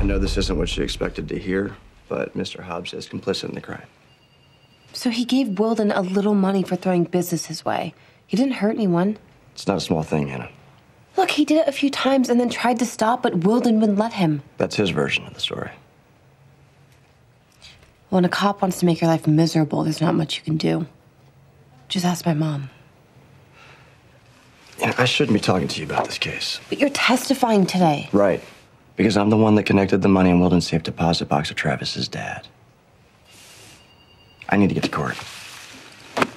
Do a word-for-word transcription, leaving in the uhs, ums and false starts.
I know this isn't what she expected to hear, but Mister Hobbs is complicit in the crime. So he gave Wilden a little money for throwing business his way. He didn't hurt anyone. It's not a small thing, Hannah. Look, he did it a few times and then tried to stop, but Wilden wouldn't let him. That's his version of the story. When a cop wants to make your life miserable, there's not much you can do. Just ask my mom. Yeah, I shouldn't be talking to you about this case. But you're testifying today. Right. Because I'm the one that connected the money in Wilden's safe deposit box to Travis's dad. I need to get to court.